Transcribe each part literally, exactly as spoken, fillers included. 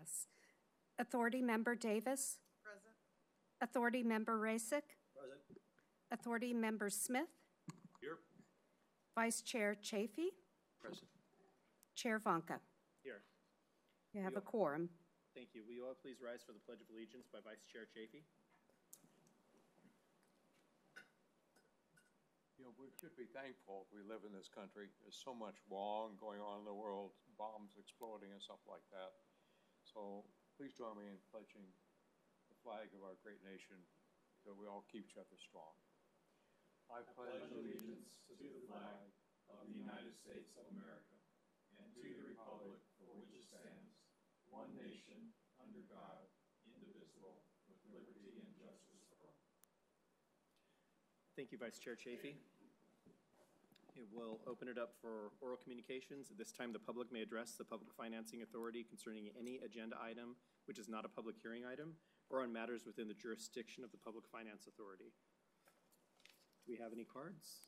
Yes. Authority Member Davis? Present. Authority Member Rasick? Present. Authority Member Smith? Here. Vice Chair Chafee? Present. Chair Vanka? Here. You have We a quorum. Thank you. Will you all please rise for the Pledge of Allegiance by Vice Chair Chafee? You know, we should be thankful we live in this country. There's so much wrong going on in the world, bombs exploding and stuff like that. So please join me in pledging the flag of our great nation so we all keep each other strong. I pledge allegiance to the flag of the United States of America and to the republic for which it stands, one nation, under God, indivisible, with liberty and justice for all. Thank you, Vice Chair Chafee. It will open it up for oral communications. At this time, the public may address the Public Financing Authority concerning any agenda item which is not a public hearing item or on matters within the jurisdiction of the Public Finance Authority. Do we have any cards?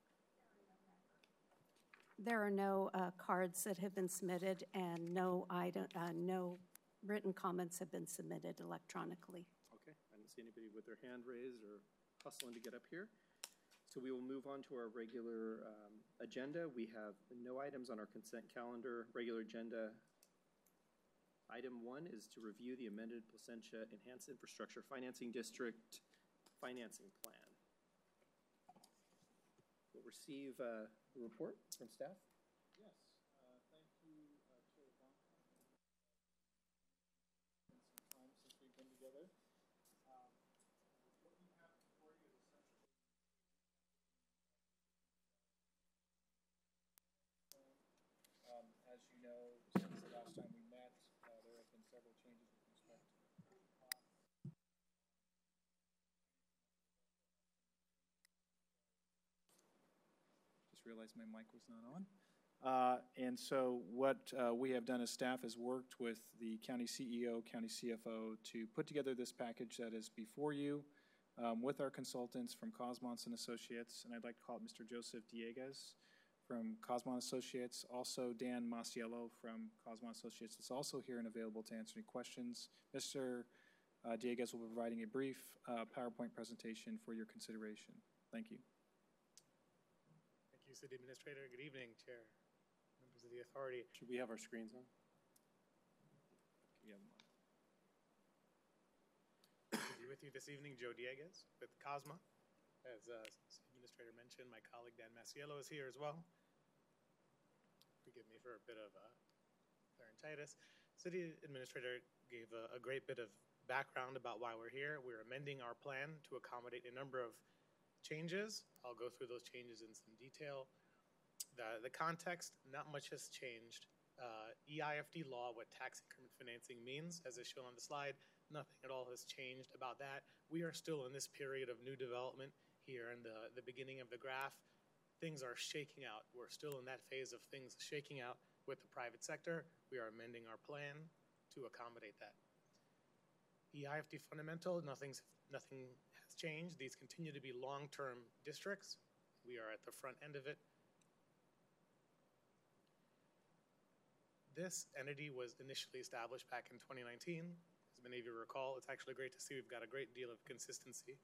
There are no uh, cards that have been submitted, and no item, uh, no written comments have been submitted electronically. Okay, I didn't see anybody with their hand raised or hustling to get up here. So we will move on to our regular um, agenda. We have no items on our consent calendar. Regular agenda item one is to review the amended Placentia Enhanced Infrastructure Financing District Financing Plan. We'll receive uh, a report from staff. Yes, uh, thank you, uh, Chair Vanka. It's been some time since we've been together. Um, what you have before you is essentially, um, as you know, since the last time we met, uh, there have been several changes with respect to costs. Just realized my mic was not on. Uh, and so what uh, we have done as staff is worked with the county C E O, county C F O to put together this package that is before you um, with our consultants from Cosmos and Associates, and I'd like to call it Mister Joseph Dieguez from Cosmos Associates, also Dan Masiello from Cosmos Associates is also here and available to answer any questions. Mister Uh, Dieguez will be providing a brief uh, PowerPoint presentation for your consideration. Thank you. Thank you, City Administrator. Good evening, Chair, members of the authority. Should we have our screens on? Can you have them on? To be with you this evening, Joe Dieguez with Cosma. As uh, City Administrator mentioned, my colleague Dan Masiello is here as well. Forgive me for a bit of uh, laryngitis. City Administrator gave a, a great bit of background about why we're here. We're amending our plan to accommodate a number of changes. I'll go through those changes in some detail. The, the context, not much has changed. Uh, E I F D law, what tax increment financing means, as is shown on the slide, nothing at all has changed about that. We are still in this period of new development here in the, the beginning of the graph. Things are shaking out. We're still in that phase of things shaking out with the private sector. We are amending our plan to accommodate that. E I F D fundamental, nothing's, nothing has changed. These continue to be long-term districts. We are at the front end of it. This entity was initially established back in twenty nineteen. As many of you recall, it's actually great to see we've got a great deal of consistency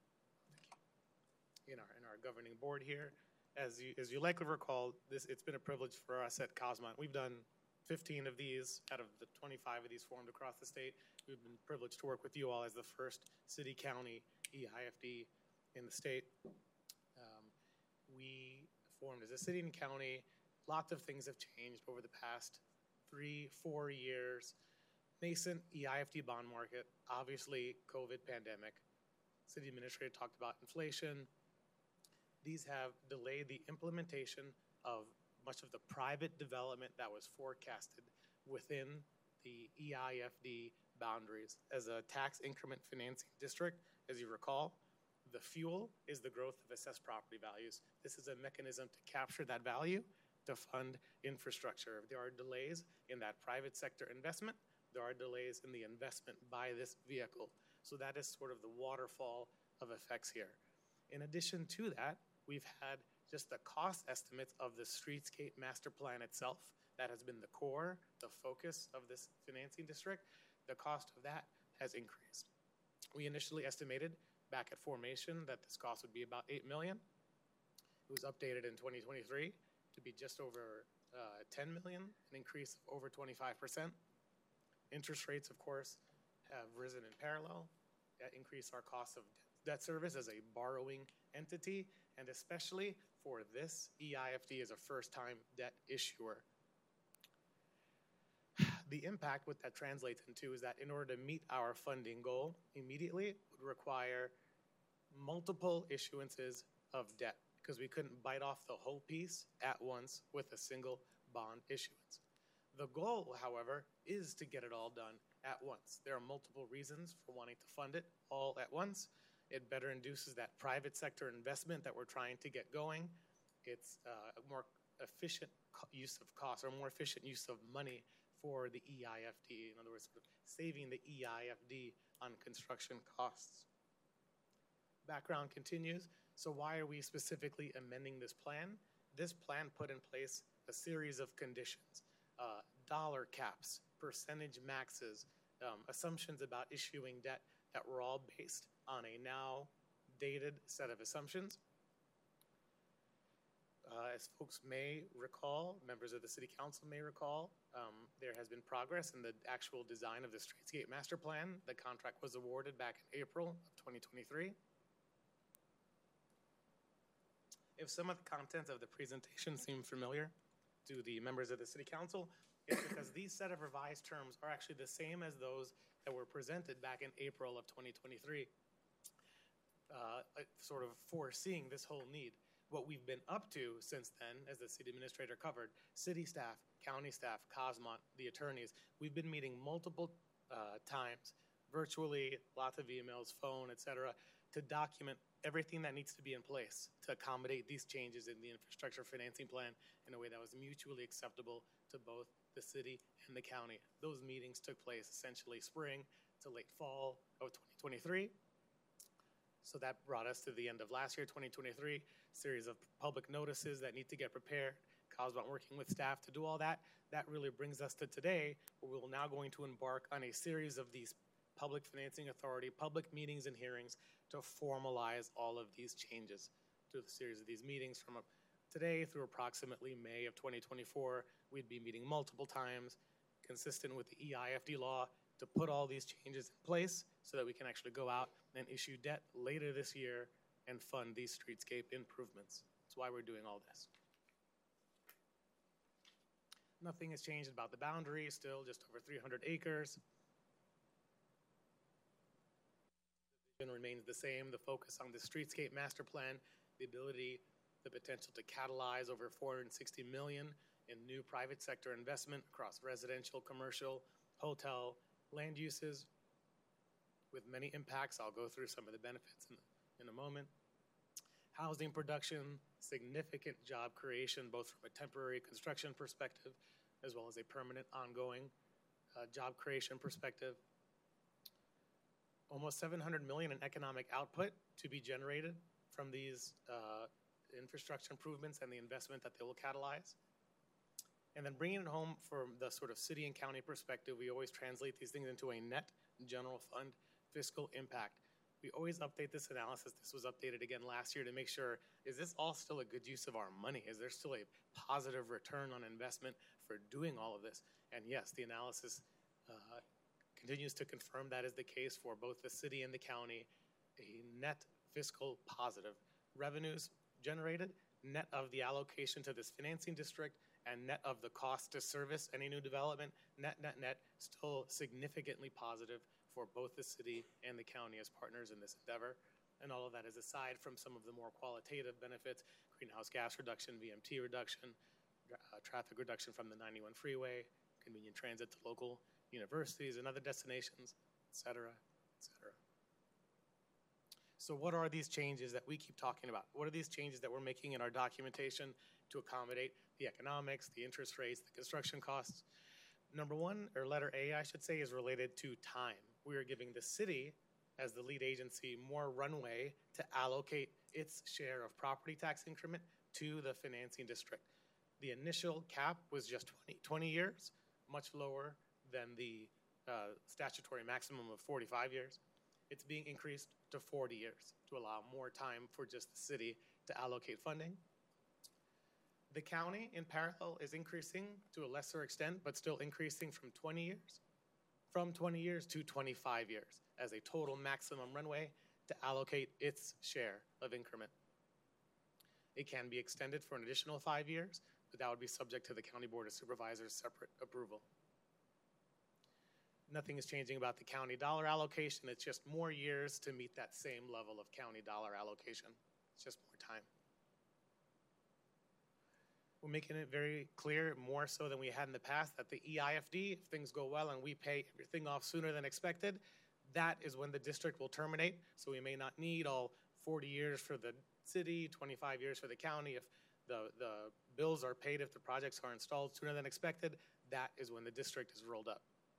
in our, in our governing board here. As you, as you likely recall, this, it's been a privilege for us at Cosmont. We've done fifteen of these out of the twenty-five of these formed across the state. We've been privileged to work with you all as the first city-county E I F D in the state. Um, we formed as a city and county. Lots of things have changed over the past three, four years. Nascent E I F D bond market, obviously COVID pandemic. City Administrator talked about inflation. These have delayed the implementation of much of the private development that was forecasted within the E I F D boundaries. As a tax increment financing district, as you recall, the fuel is the growth of assessed property values. This is a mechanism to capture that value to fund infrastructure. There are delays in that private sector investment. There are delays in the investment by this vehicle. So that is sort of the waterfall of effects here. In addition to that, we've had just the cost estimates of the streetscape master plan itself that has been the core, the focus of this financing district, the cost of that has increased. We initially estimated back at formation that this cost would be about eight million dollars. It was updated in twenty twenty-three to be just over uh, ten million dollars, an increase of over twenty-five percent. Interest rates, of course, have risen in parallel. That increased our cost of debt service as a borrowing entity, and especially for this E I F D as a first-time debt issuer. The impact what that translates into is that in order to meet our funding goal immediately, it would require multiple issuances of debt because we couldn't bite off the whole piece at once with a single bond issuance. The goal, however, is to get it all done at once. There are multiple reasons for wanting to fund it all at once. It better induces that private sector investment that we're trying to get going. It's uh, a more efficient use of cost or more efficient use of money for the E I F D. In other words, sort of saving the E I F D on construction costs. Background continues. So why are we specifically amending this plan? This plan put in place a series of conditions, uh, dollar caps, percentage maxes, um, assumptions about issuing debt that were all based on a now dated set of assumptions. Uh, as folks may recall, members of the City Council may recall, um, there has been progress in the actual design of the Streetscape Master Plan. The contract was awarded back in April of twenty twenty-three. If some of the contents of the presentation seem familiar to the members of the City Council, it's because these set of revised terms are actually the same as those that were presented back in April of twenty twenty-three, uh, sort of foreseeing this whole need. What we've been up to since then, as the city administrator covered, city staff, county staff, Cosmont, the attorneys, we've been meeting multiple uh, times, virtually, lots of emails, phone, et cetera, to document everything that needs to be in place to accommodate these changes in the infrastructure financing plan in a way that was mutually acceptable to both the city and the county. Those meetings took place essentially spring to late fall of twenty twenty-three. So that brought us to the end of last year, twenty twenty-three, series of public notices that need to get prepared, Cosmont working with staff to do all that. That really brings us to today, where we're now going to embark on a series of these Public Financing Authority, public meetings and hearings to formalize all of these changes to the series of these meetings from today through approximately May of twenty twenty-four. We'd be meeting multiple times, consistent with the E I F D law, to put all these changes in place so that we can actually go out and issue debt later this year and fund these streetscape improvements. That's why we're doing all this. Nothing has changed about the boundary, still just over three hundred acres. The vision remains the same, the focus on the streetscape master plan, the ability, the potential to catalyze over four hundred sixty million dollars in new private sector investment across residential, commercial, hotel, land uses with many impacts. I'll go through some of the benefits in, in a moment. Housing production, significant job creation, both from a temporary construction perspective as well as a permanent ongoing uh, job creation perspective. Almost seven hundred million dollars in economic output to be generated from these uh, infrastructure improvements and the investment that they will catalyze. And then bringing it home from the sort of city and county perspective, we always translate these things into a net general fund fiscal impact. We always update this analysis. This was updated again last year to make sure, is this all still a good use of our money? Is there still a positive return on investment for doing all of this? And yes, the analysis uh, continues to confirm that is the case for both the city and the county, a net fiscal positive. Revenues generated, net of the allocation to this financing district, and net of the cost to service any new development, net, net, net, still significantly positive for both the city and the county as partners in this endeavor. And all of that is aside from some of the more qualitative benefits, greenhouse gas reduction, V M T reduction, uh, traffic reduction from the ninety-one freeway, convenient transit to local universities and other destinations, et cetera, et cetera. So what are these changes that we keep talking about? What are these changes that we're making in our documentation to accommodate the economics, the interest rates, the construction costs? Number one, or letter A, I should say, is related to time. We are giving the city, as the lead agency, more runway to allocate its share of property tax increment to the financing district. The initial cap was just twenty, twenty years, much lower than the uh, statutory maximum of forty-five years. It's being increased to forty years to allow more time for just the city to allocate funding. The county, in parallel, is increasing to a lesser extent, but still increasing from twenty years, from twenty years to twenty-five years as a total maximum runway to allocate its share of increment. It can be extended for an additional five years, but that would be subject to the County Board of Supervisors' separate approval. Nothing is changing about the county dollar allocation. It's just more years to meet that same level of county dollar allocation. It's just more time. We're making it very clear, more so than we had in the past, that the E I F D, if things go well and we pay everything off sooner than expected, that is when the district will terminate. So we may not need all forty years for the city, twenty-five years for the county. If the, the bills are paid, if the projects are installed sooner than expected, that is when the district is rolled up.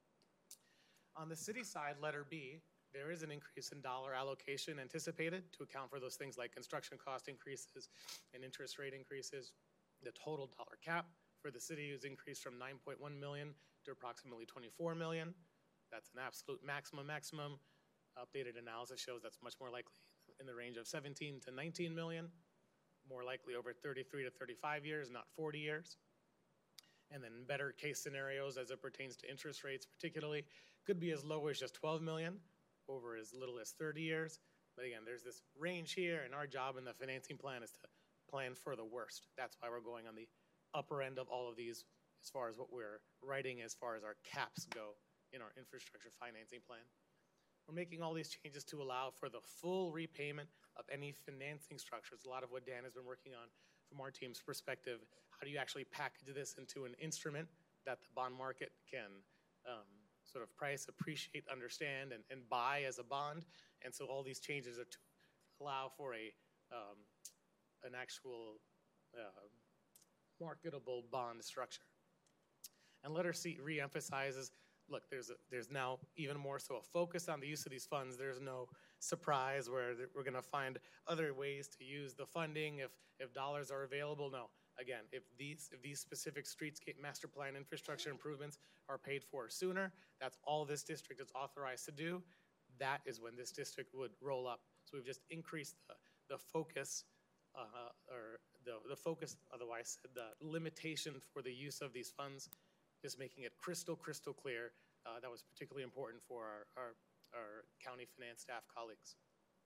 On the city side, letter B, there is an increase in dollar allocation anticipated to account for those things like construction cost increases and interest rate increases. The total dollar cap for the city is increased from nine point one million to approximately twenty-four million. That's an absolute maximum maximum. Updated analysis shows that's much more likely in the range of seventeen to nineteen million, more likely over thirty-three to thirty-five years, not forty years. And then better case scenarios as it pertains to interest rates particularly could be as low as just twelve million over as little as thirty years. But again, there's this range here, and our job in the financing plan is to plan for the worst. That's why we're going on the upper end of all of these as far as what we're writing as far as our caps go in our infrastructure financing plan. We're making all these changes to allow for the full repayment of any financing structures. A lot of what Dan has been working on from our team's perspective. How do you actually package this into an instrument that the bond market can um, sort of price, appreciate, understand, and, and buy as a bond? And so all these changes are to allow for a um, an actual uh, marketable bond structure. And letter C reemphasizes, look, there's a, there's now even more so a focus on the use of these funds. There's no surprise where we're going to find other ways to use the funding if if dollars are available. No, again, if these if these specific streetscape master plan infrastructure improvements are paid for sooner, that's all this district is authorized to do. That is when this district would roll up. So we've just increased the the focus, uh, or the the focus. Otherwise, the limitation for the use of these funds. Just making it crystal, crystal clear. Uh, that was particularly important for our, our, our county finance staff colleagues.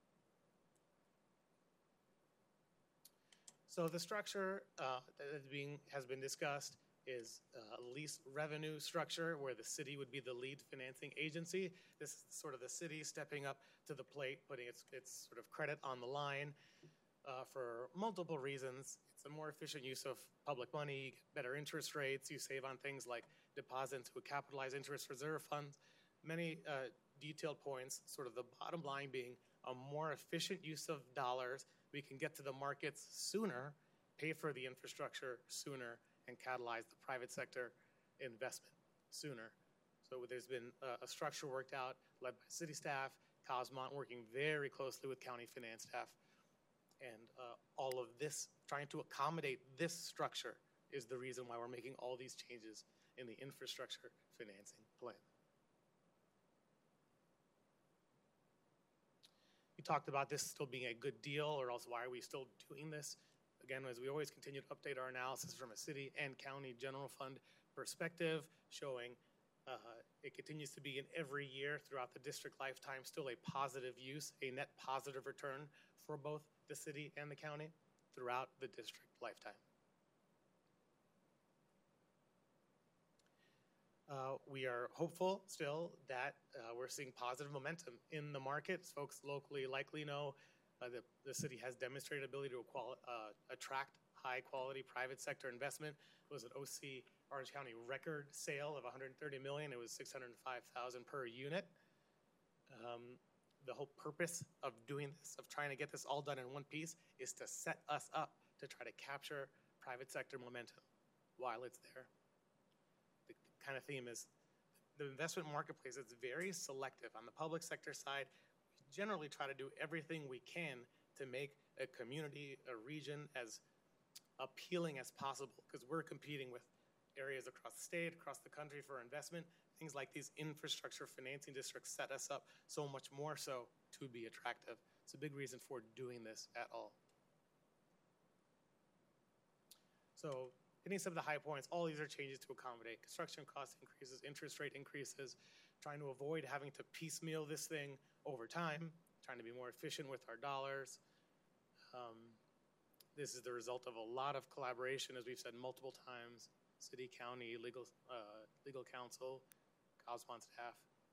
So the structure uh, that is being, has been discussed is a lease revenue structure where the city would be the lead financing agency. This is sort of the city stepping up to the plate, putting its, its sort of credit on the line uh, for multiple reasons. It's a more efficient use of public money, you get better interest rates, you save on things like deposits to a capitalized interest reserve fund. Many uh, detailed points, sort of the bottom line being a more efficient use of dollars. We can get to the markets sooner, pay for the infrastructure sooner, and catalyze the private sector investment sooner. So there's been a, a structure worked out, led by city staff, Cosmont working very closely with county finance staff. And uh, all of this, trying to accommodate this structure is the reason why we're making all these changes in the infrastructure financing plan. We talked about this still being a good deal, or else why are we still doing this? Again, as we always continue to update our analysis from a city and county general fund perspective, showing uh, it continues to be in every year throughout the district lifetime still a positive use, a net positive return for both the city and the county throughout the district lifetime. Uh, we are hopeful still that uh, we're seeing positive momentum in the markets. Folks locally likely know uh, that the city has demonstrated ability to uh, attract high quality private sector investment. It was an O C Orange County record sale of one hundred thirty million dollars. It was six hundred five thousand dollars per unit. Um, The whole purpose of doing this, of trying to get this all done in one piece, is to set us up to try to capture private sector momentum while it's there. The kind of theme is the investment marketplace is very selective. On the public sector side, we generally try to do everything we can to make a community, a region, as appealing as possible, because we're competing with areas across the state, across the country for investment. Things like these infrastructure financing districts set us up so much more so to be attractive. It's a big reason for doing this at all. So hitting some of the high points, all these are changes to accommodate construction cost increases, interest rate increases, trying to avoid having to piecemeal this thing over time, trying to be more efficient with our dollars. Um, this is the result of a lot of collaboration, as we've said multiple times, city, county, legal, uh, legal counsel, Cosmon staff.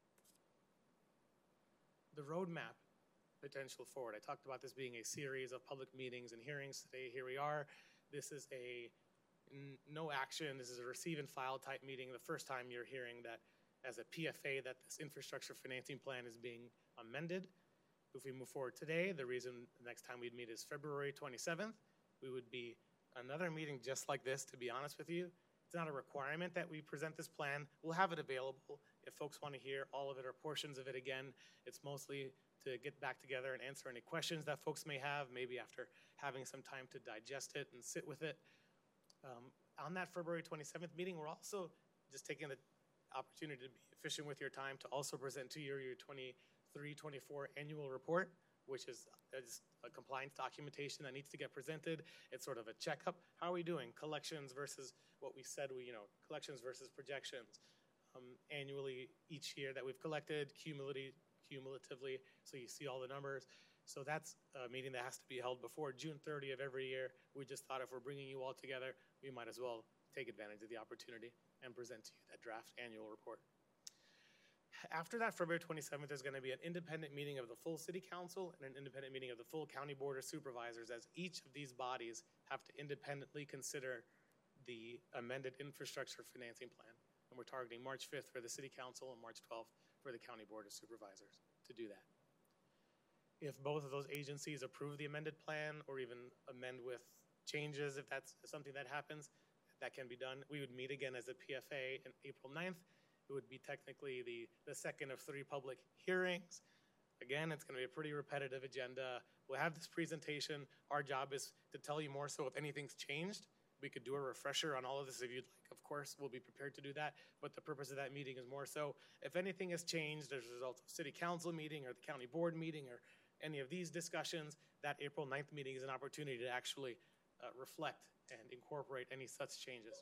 The roadmap potential forward. I talked about this being a series of public meetings and hearings today. Here we are. This is a n- no action. This is a receive and file type meeting. The first time you're hearing that as a P F A that this infrastructure financing plan is being amended. If we move forward today, the reason the next time we'd meet is February twenty-seventh. We would be another meeting just like this, to be honest with you. It's not a requirement that we present this plan. We'll have it available if folks want to hear all of it or portions of it again. It's mostly to get back together and answer any questions that folks may have, maybe after having some time to digest it and sit with it. Um, on that February twenty-seventh meeting, we're also just taking the opportunity to be efficient with your time to also present to you your twenty-three twenty-four annual report, which is a compliance documentation that needs to get presented. It's sort of a checkup. How are we doing? Collections versus what we said we, you know, collections versus projections. Um, annually, each year that we've collected, cumulatively, cumulatively, so you see all the numbers. So that's a meeting that has to be held before June thirtieth of every year. We just thought if we're bringing you all together, we might as well take advantage of the opportunity and present to you that draft annual report. After that, February twenty-seventh, there's going to be an independent meeting of the full city council and an independent meeting of the full county board of supervisors, as each of these bodies have to independently consider the amended infrastructure financing plan. And we're targeting March fifth for the city council and March twelfth for the county board of supervisors to do that. If both of those agencies approve the amended plan or even amend with changes, if that's something that happens, that can be done. We would meet again as a P F A on April ninth. It would be technically the, the second of three public hearings. Again, it's going to be a pretty repetitive agenda. We'll have this presentation. Our job is to tell you more so if anything's changed. We could do a refresher on all of this if you'd like. Of course, we'll be prepared to do that. But the purpose of that meeting is more so if anything has changed as a result of city council meeting or the county board meeting or any of these discussions, that April ninth meeting is an opportunity to actually uh, reflect and incorporate any such changes.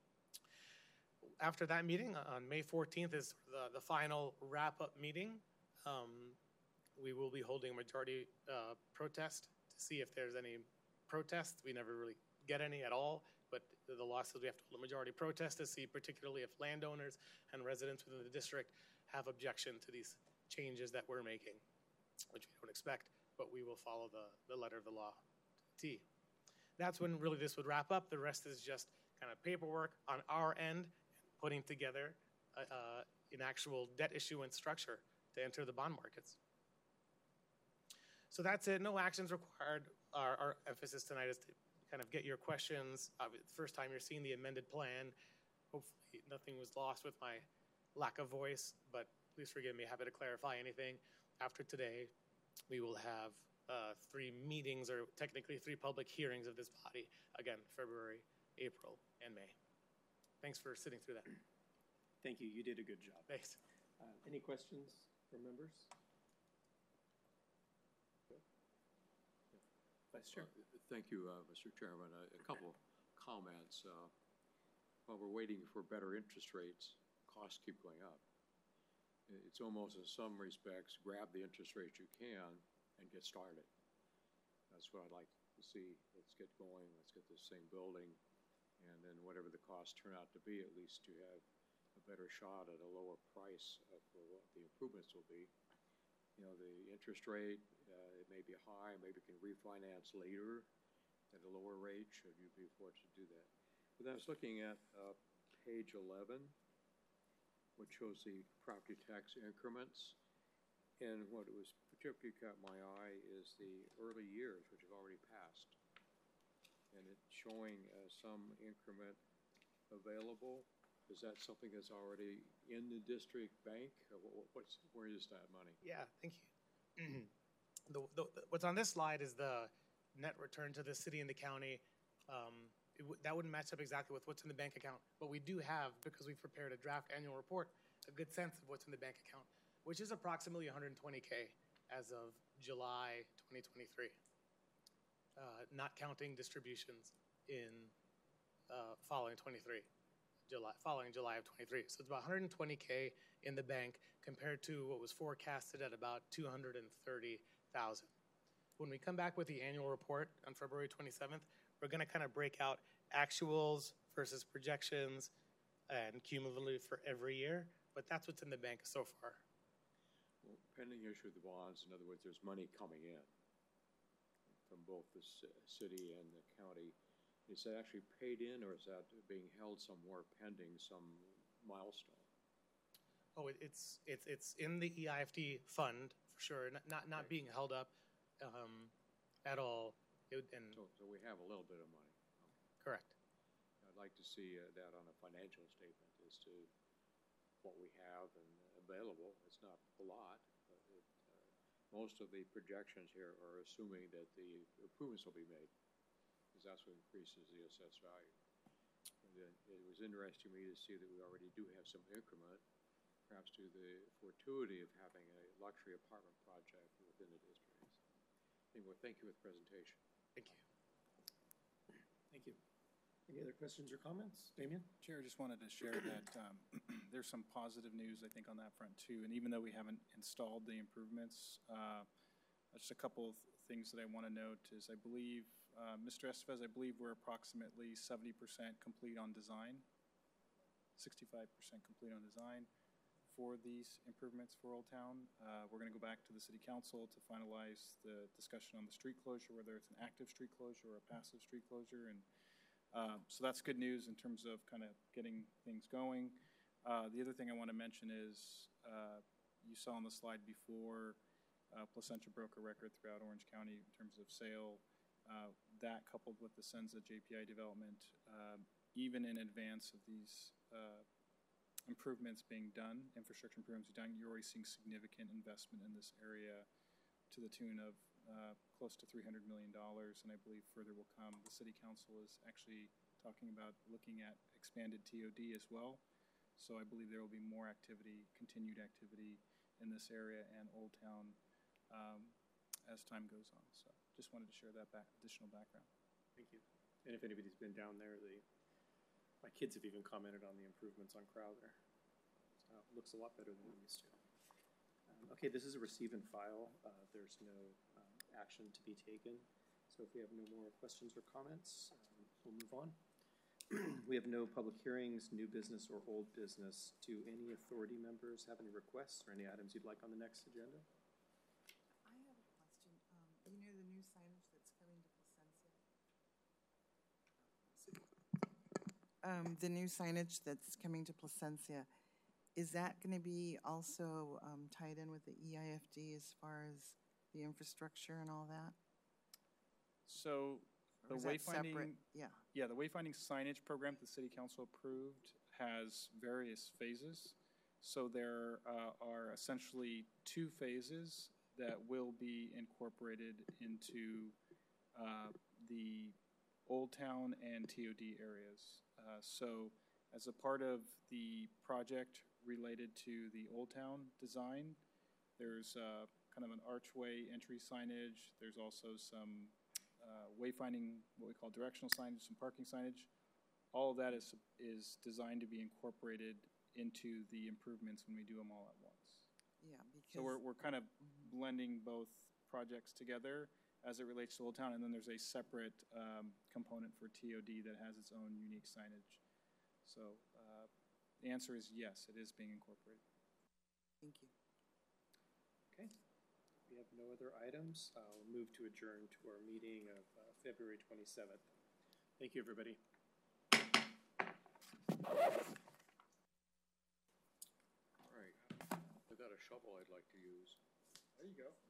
After that meeting, on May fourteenth is the, the final wrap-up meeting. Um, we will be holding a majority uh, protest to see if there's any protests. We never really get any at all, but the law says we have to hold a majority protest to see, particularly if landowners and residents within the district have objection to these changes that we're making, which we don't expect, but we will follow the, the letter of the law to the T. That's when really this would wrap up. The rest is just kind of paperwork on our end, putting together uh, uh, an actual debt issuance structure to enter the bond markets. So that's it. No actions required. Our, our emphasis tonight is to kind of get your questions. Uh, the first time you're seeing the amended plan. Hopefully nothing was lost with my lack of voice, but please forgive me. Happy to clarify anything. After today, we will have uh, three meetings, or technically three public hearings of this body. Again, February, April, and May. Thanks for sitting through that. Thank you. You did a good job. Thanks. Uh, any questions from members? Vice Chair. Uh, Thank you, uh, Mister Chairman. Uh, a couple comments. Uh, while we're waiting for better interest rates, costs keep going up. It's almost, in some respects, grab the interest rates you can and get started. That's what I'd like to see. Let's get going. Let's get this thing building. And then whatever the costs turn out to be, at least you have a better shot at a lower price of what the improvements will be. You know, the interest rate, uh, it may be high, maybe you can refinance later at a lower rate, should you be forced to do that. But I was looking at uh, page eleven, which shows the property tax increments. And what was particularly caught my eye is the early years, which have already passed. And it's showing uh, some increment available. Is that something that's already in the district bank? Or what's, where is that money? Yeah, thank you. the, the, what's on this slide is the net return to the city and the county Um, it w- that wouldn't match up exactly with what's in the bank account, but we do have, because we've prepared a draft annual report, a good sense of what's in the bank account, which is approximately one hundred twenty K as of July twenty twenty-three, uh, not counting distributions in uh, following twenty-three, July, following July of twenty-three. So it's about one hundred twenty K in the bank compared to what was forecasted at about two hundred thirty thousand. When we come back with the annual report on February twenty-seventh, we're going to kind of break out actuals versus projections and cumulatively for every year, but that's what's in the bank so far. Well, pending issue of the bonds, in other words, there's money coming in from both the ci- city and the county. Is that actually paid in, or is that being held somewhere pending some milestone? Oh, it, it's it's it's in the E I F T fund for sure, not not, not Okay. being held up um, at all. It would, and So, so we have a little bit of money. correct. I'd like to see uh, that on a financial statement as to what we have and available. It's not a lot, but it, uh, most of the projections here are assuming that the improvements will be made, because that's what increases the assessed value. And then it was interesting to me to see that we already do have some increment, perhaps to the fortuity of having a luxury apartment project within the district. Anyway, thank you for the presentation. Thank you. Thank you. Any other questions or comments? Damien? Chair, just wanted to share that um, there's some positive news, I think, on that front too. And even though we haven't installed the improvements, uh, just a couple of things that I want to note is I believe, uh, Mister Estevez, I believe we're approximately seventy percent complete on design, sixty-five percent complete on design for these improvements for Old Town. Uh, we're going to go back to the City Council to finalize the discussion on the street closure, whether it's an active street closure or a passive street closure. And uh, so that's good news in terms of kind of getting things going. Uh, the other thing I want to mention is uh, you saw on the slide before, uh, Placentia broke a record throughout Orange County in terms of sale. Uh, that coupled with the Senza J P I development, uh, even in advance of these uh, improvements being done, infrastructure improvements being done, you're already seeing significant investment in this area to the tune of uh, close to three hundred million dollars, and I believe further will come. The City Council is actually talking about looking at expanded T O D as well, so I believe there will be more activity, continued activity in this area and Old Town um, as time goes on. So just wanted to share that back, additional background. Thank you. And if anybody's been down there, the, my kids have even commented on the improvements on Crowther. So it looks a lot better than it used to. Um, okay, this is a receive and file. Uh, there's no um, action to be taken. So if we have no more questions or comments, um, we'll move on. We have no public hearings, new business, or old business. Do any authority members have any requests or any items you'd like on the next agenda? I have a question. Um, you know the new signage that's coming to Placencia? Um, the new signage that's coming to Placencia, is that going to be also um, tied in with the E I F D as far as the infrastructure and all that? So the Or is that separate? wayfinding, Yeah. yeah, the wayfinding signage program that the City Council approved has various phases. So there uh, are essentially two phases that will be incorporated into uh, the Old Town and T O D areas. Uh, so as a part of the project related to the Old Town design, there's uh, kind of an archway entry signage. There's also some uh, wayfinding, what we call directional signage, some parking signage. All of that is, is designed to be incorporated into the improvements when we do them all at once. Yeah, because. So we're, we're kind of Mhm. blending both projects together as it relates to Old Town, and then there's a separate um, component for T O D that has its own unique signage. So uh, the answer is yes, it is being incorporated. Thank you. Okay. We have no other items. I'll move to adjourn to our meeting of uh, February twenty-seventh. Thank you, everybody. All right. I've got a shovel I'd like to use. There you go.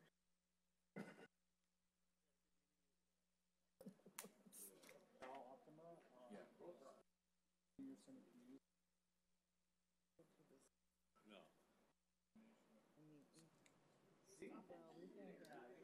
No. I mean,